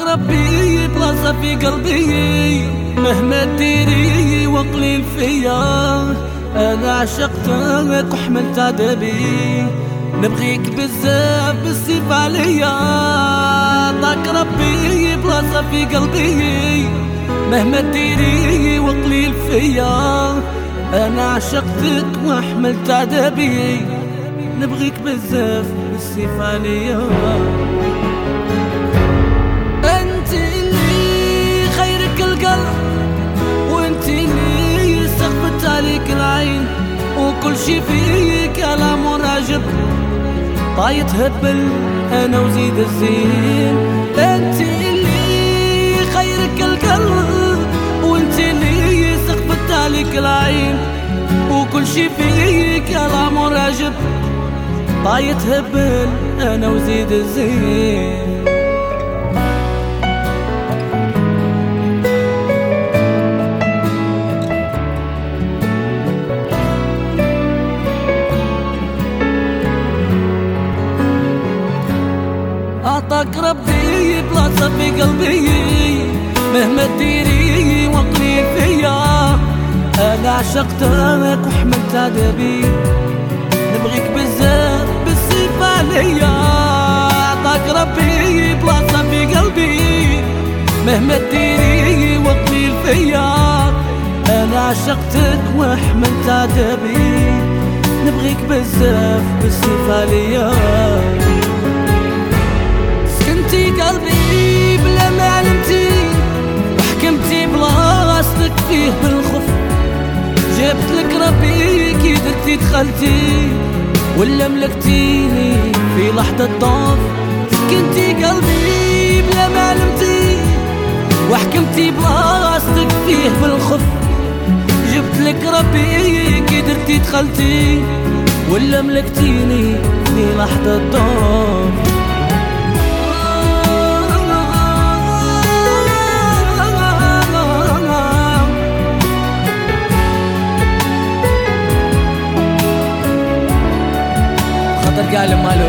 ربي بلاصة في قلبي مهما ديري وقليل فيا. انا عشقتك وحملت عذابي، نبغيك بزاف بالسيف عليا. عطاك ربي بلاصة في قلبي مهما ديري وقليل فيا. انا عشقتك وحملت عذابي، نبغيك بزاف بالسيف عليا. انت اللي خيرك القلب، وانت اللي سقفت عليك العين، وكل شي فيك الامور عجب. طايت هبل انا وزيد الزين. انت اللي خيرك القلب، وانت اللي سقفت عليك العين، وكل شي فيك الامور عجب. طايت هبل انا وزيد الزين. عطاك ربي بلاصة في قلبي مهما ديري وقليل فيا. انا عشقتك وحملت عذابي، نبغيك بزاف بالسيف عليا. عطاك ربي بلاصة في قلبي مهما ديري وقليل فيا. انا عشقتك وحملت عذابي، نبغيك بزاف بالسيف عليا. سكنتي قلبي بلا ما علمتي، وحكمتي بلاصتك فيه بالخف. جبت لك ربي كي درتي دخلتي، ولا ملكتيني في لحظة ضعف. سكنتي قلبي بلا ما علمتي، وحكمتي بلاصتك فيه بالخف. جبت لك ربي كي درتي دخلتي، ولا ملكتيني في لحظة ضعف. قال مالو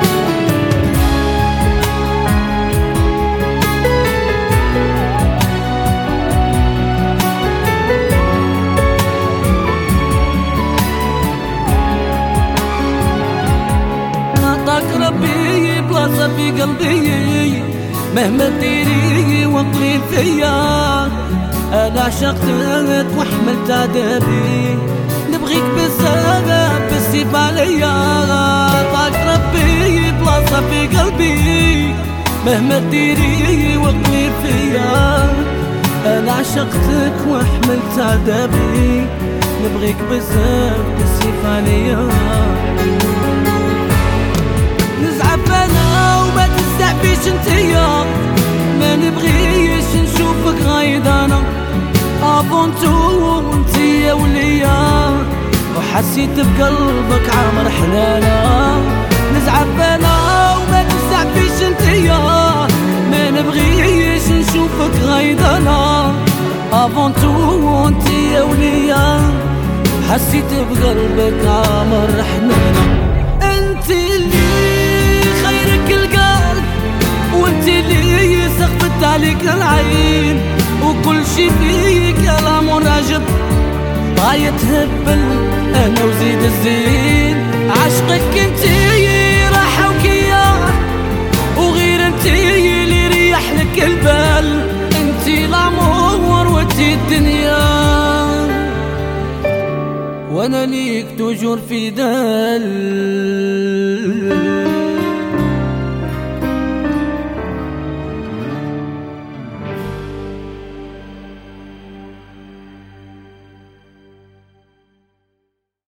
عطاك ربي بلاصة في قلبي مهما ديري وقليل فيا. انا عشقتك وحملت عذابي، نبغيك بزاف بالسيف عليا. عطاك ربي بلاصة في قلبي مهما ديري وقليل فيا. انا عشقتك وحملت عذابي، نبغيك بزاف بالسيف عليا. نزعف انا وما تزعفيش انتيا، ما نبغيش نشوفك غايد انا. ابونتو انتيا وليا، وحسيت بقلبك عامر حنانا. نزعف انا وما تزعفيش انتيا، ما نبغيش نشوفك غايد انا. افونتو انتيا وليا، حسيت بقلبك عامر حنانا. انت اللي خيرك القلب، وانت اللي سقفت عليك العين، وكل شي فيك الامور عجب. طايت هبل انا وزيد الزين. عشقك انتي راحة وكيان، وغير انتي اللي ريح لك البال. انتي الامور وانتي الدنيا، وانا ليك تجور في دال.